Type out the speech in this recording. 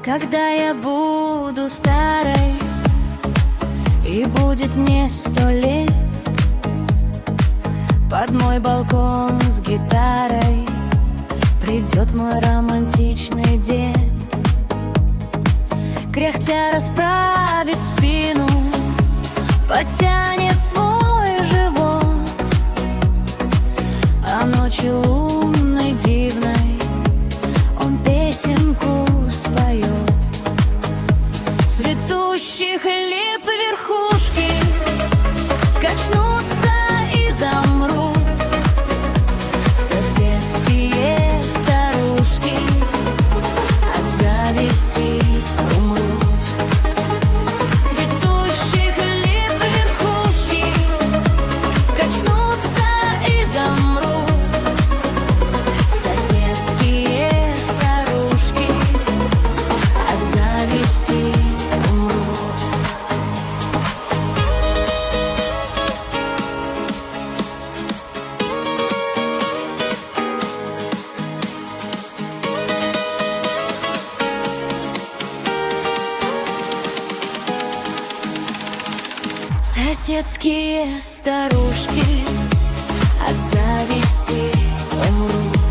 Когда я буду старой и будет мне 100 лет, под мой балкон с гитарой придет мой романтичный дед. Кряхтя расправит спину, подтянет свой живот, а ночью лунной дивной он песенку споет. Цветущих лип верхушки качнутся и замрут, соседские старушки от зависти умрут. Цветущих лип верхушки качнутся и замрут, соседские старушки от зависти умрут. Соседские старушки от зависти умрут.